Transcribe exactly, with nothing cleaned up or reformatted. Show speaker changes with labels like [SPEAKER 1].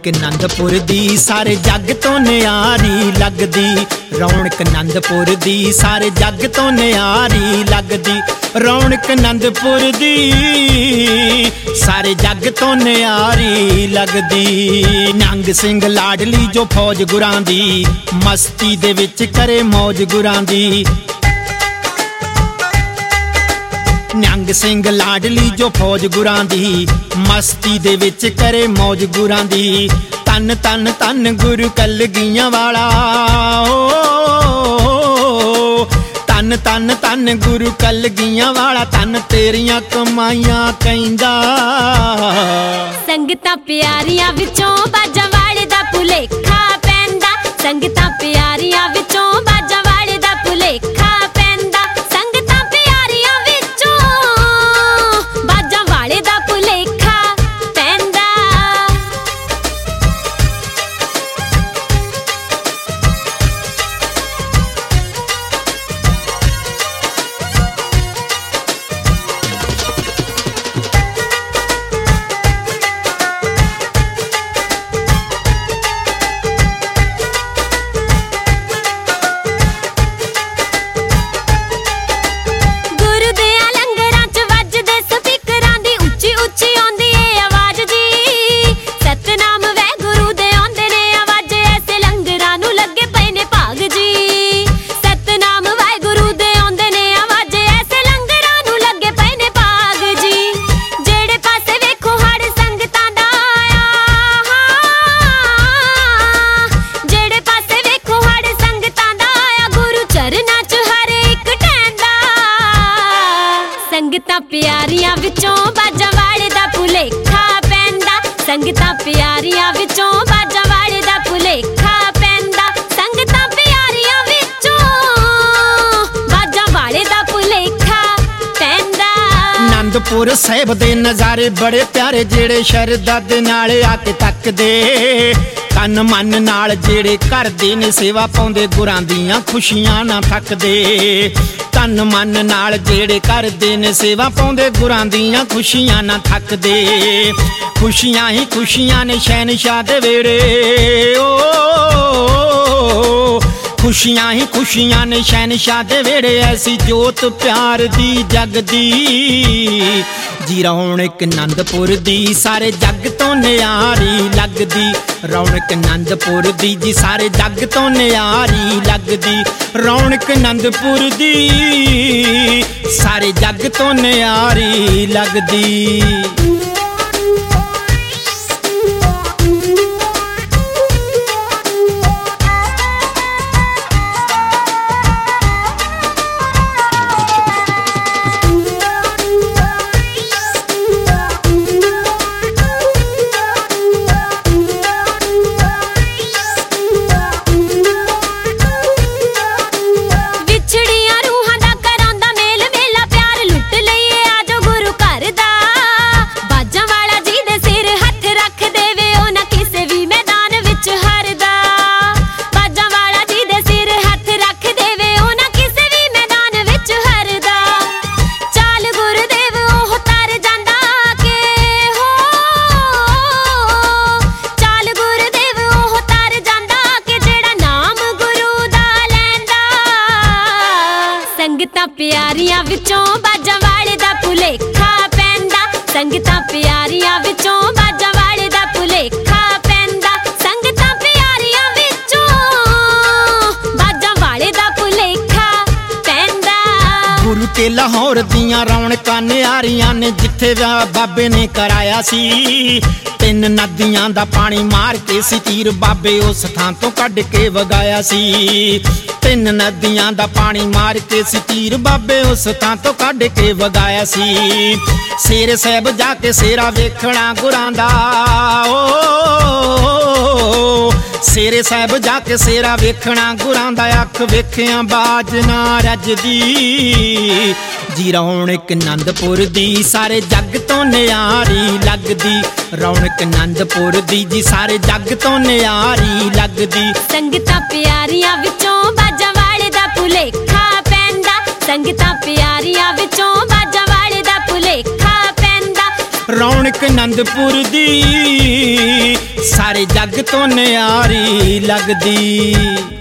[SPEAKER 1] ਰੌਣਕ ਆਨੰਦਪੁਰ ਦੀ ਸਾਰੇ ਜੱਗ ਤੋਂ ਨਿਆਰੀ ਲੱਗਦੀ। ਰੌਣਕ ਆਨੰਦਪੁਰ ਦੀ ਸਾਰੇ ਜੱਗ ਤੋਂ ਨਿਆਰੀ ਲੱਗਦੀ। ਰੌਣਕ ਆਨੰਦਪੁਰ ਦੀ ਸਾਰੇ ਜੱਗ ਤੋਂ ਨਿਆਰੀ ਲੱਗਦੀ। ਨਿਹੰਗ ਸਿੰਘ ਲਾਡਲੀ ਜੋ ਫੌਜ ਗੁਰਾਂ ਦੀ, ਮਸਤੀ ਦੇ ਵਿੱਚ ਕਰੇ ਮੌਜ ਗੁਰਾਂ ਦੀ। ਨਿਹੰਗ ਸਿੰਘ ਲਾਡਲੀ ਜੋ ਫੌਜ ਗੁਰਾਂ ਦੀ, ਮਸਤੀ ਦੇ ਵਿੱਚ ਕਰੇ ਮੌਜ ਗੁਰਾਂ ਦੀ। ਤਨ ਤਨ ਤਨ ਗੁਰੂ ਕਲਗੀਆਂ ਵਾਲਾ, ਓ ਤਨ ਤਨ ਤਨ ਗੁਰੂ ਕਲਗੀਆਂ ਵਾਲਾ, ਤਨ ਤੇਰੀਆਂ ਕਮਾਈਆਂ ਕਹਿੰਦਾ।
[SPEAKER 2] ਸੰਗਤਾਂ ਪਿਆਰੀਆਂ ਵਿੱਚੋਂ ਬਾਜਾਂ ਵਾਲੇ ਦਾ ਭੁਲੇਖਾ ਪੈਂਦਾ। ਸੰਗਤਾਂ ਪਿਆਰੀਆਂ ਵਿੱਚੋਂ ਬਾਜਾਂ ਵਾਲੇ ਦਾ ਭੁਲੇਖਾ ਪੈਂਦਾ। ਸੰਗਤਾਂ ਪਿਆਰੀਆਂ ਵਿੱਚੋਂ ਬਾਜਾਂ ਵਾਲੇ ਦਾ ਭੁਲੇਖਾ ਪੈਂਦਾ। ਸੰਗਤਾਂ ਪਿਆਰੀਆਂ ਵਿੱਚੋਂ ਬਾਜਾਂ ਵਾਲੇ ਦਾ ਭੁਲੇਖਾ ਪੈਂਦਾ। ਸੰਗਤਾਂ ਪਿਆਰੀਆਂ ਵਿੱਚੋਂ ਬਾਜਾਂ ਵਾਲੇ ਦਾ ਭੁਲੇਖਾ ਪੈਂਦਾ। ਸੰਗਤਾਂ ਪਿਆਰੀਆਂ ਵਿੱਚੋਂ ਬਾਜਾਂ ਵਾਲੇ ਦਾ ਭੁਲੇਖਾ ਪੈਂਦਾ।
[SPEAKER 1] ਆਨੰਦਪੁਰ ਸਾਹਿਬ ਦੇ ਨਜ਼ਾਰੇ ਬੜੇ ਪਿਆਰੇ, ਜਿਹੜੇ ਸ਼ਰਧਾ ਦੇ ਨਾਲ ਆ ਕੇ ਤੱਕਦੇ। ਤਨ ਮਨ ਨਾਲ ਜਿਹੜੇ ਕਰਦੇ ਨੇ ਸੇਵਾ ਪਾਉਂਦੇ, ਗੁਰਾਂ ਦੀਆਂ ਖੁਸ਼ੀਆਂ ਨਾ ਥੱਕਦੇ। ਤਨ ਮਨ ਨਾਲ ਜਿਹੜੇ ਕਰਦੇ ਨੇ ਸੇਵਾ ਪਾਉਂਦੇ, ਗੁਰਾਂ ਦੀਆਂ ਖੁਸ਼ੀਆਂ ਨਾ ਥੱਕਦੇ। ਖੁਸ਼ੀਆਂ ਹੀ ਖੁਸ਼ੀਆਂ ਨੇ ਸ਼ਹਿਨਸ਼ਾਹ ਦੇ ਵੇੜੇ, ਓ ਖੁਸ਼ੀਆਂ ਹੀ ਖੁਸ਼ੀਆਂ ਨੇ ਸ਼ਹਿਨਸ਼ਾਹ ਦੇ ਵੇੜੇ। ਐਸੀ ਜੋਤ ਪਿਆਰ ਦੀ ਜਗਦੀ ਜੀ। ਰੌਣਕ ਆਨੰਦਪੁਰ ਦੀ ਸਾਰੇ ਜੱਗ ਤੋਂ ਨਿਆਰੀ ਲੱਗਦੀ। ਰੌਣਕ ਆਨੰਦਪੁਰ ਦੀ ਜੀ ਸਾਰੇ ਜੱਗ ਤੋਂ ਨਿਆਰੀ ਲੱਗਦੀ। ਰੌਣਕ ਆਨੰਦਪੁਰ ਦੀ ਸਾਰੇ ਜੱਗ ਤੋਂ ਨਿਆਰੀ ਲੱਗਦੀ। ਸੰਗਤਾਂ ਪਿਆਰੀਆਂ ਵਿੱਚੋਂ ਬਾਜਾਂ ਵਾਲੇ ਦਾ ਭੁਲੇਖਾ ਪੈਂਦਾ। ਸੰਗਤਾਂ ਪਿਆਰੀਆਂ ਵਿੱਚੋਂ ਬਾਜਾਂ ਵਾਲੇ ਦਾ ਭੁਲੇਖਾ ਪੈਂਦਾ। ਸੰਗਤਾਂ ਪਿਆਰੀਆਂ ਵਿੱਚੋਂ ਬਾਜਾਂ ਵਾਲੇ ਦਾ ਭੁਲੇਖਾ ਪੈਂਦਾ। ਗੁਰੂ ਤੇ ਲਾਹੌਰ ਦੀਆਂ ਰੌਣਕਾਂ ਨਿਆਰੀਆਂ ਨੇ, ਜਿੱਥੇ ਬਾਬੇ ਨੇ ਕਰਾਇਆ ਸੀ। ਤਿੰਨ ਨਦੀਆਂ ਦਾ ਪਾਣੀ ਮਾਰ ਕੇ ਸੀ ਤੀਰ, ਬਾਬੇ ਉਸ ਥਾਂ ਤੋਂ ਕੱਢ ਕੇ ਵਗਾਇਆ ਸੀ। ਤਿੰਨ ਨਦੀਆਂ ਦਾ ਪਾਣੀ ਮਾਰ ਕੇ ਸੀ ਤੀਰ, ਬਾਬੇ ਉਸ ਥਾਂ ਤੋਂ ਕੱਢ ਕੇ ਵਗਾਇਆ ਸੀ। ਸ਼ੇਰ ਸਾਹਿਬ ਜਾ ਕੇ ਸ਼ੇਰਾ ਵੇਖਣਾ ਗੁਰਾਂ ਦਾ, ਓ ਸ਼ੇਰੇ ਸਾਹਿਬ ਜਾ ਕੇ ਸ਼ੇਰਾ ਵੇਖਣਾ ਗੁਰਾਂ ਦਾ। ਅੱਖ ਵੇਖਿਆ ਬਾਜ ਨਾ ਰੱਜਦੀ ਜੀ। ਰੌਣਕ ਆਨੰਦਪੁਰ ਦੀ ਸਾਰੇ ਜੱਗ ਤੋਂ ਨਿਆਰੀ ਲੱਗਦੀ। ਰੌਣਕ ਆਨੰਦਪੁਰ ਦੀ ਜੀ ਸਾਰੇ ਜੱਗ ਤੋਂ ਨਿਆਰੀ ਲੱਗਦੀ।
[SPEAKER 2] ਸੰਗਤਾਂ ਪਿਆਰੀਆਂ ਵਿੱਚੋਂ ਬਾਜਾਂ ਵਾਲੇ ਦਾ ਭੁਲੇਖਾ ਪੈਂਦਾ। ਸੰਗਤਾਂ ਪਿਆਰੀਆਂ ਵਿੱਚੋਂ ਬਾਜਾਂ ਵਾਲੇ ਦਾ ਭੁਲੇਖਾ ਪੈਂਦਾ।
[SPEAKER 3] ਰੌਣਕ ਆਨੰਦਪੁਰ ਦੀ ਸਾਰੇ ਜੱਗ ਤੋਂ ਨਿਆਰੀ ਲੱਗਦੀ।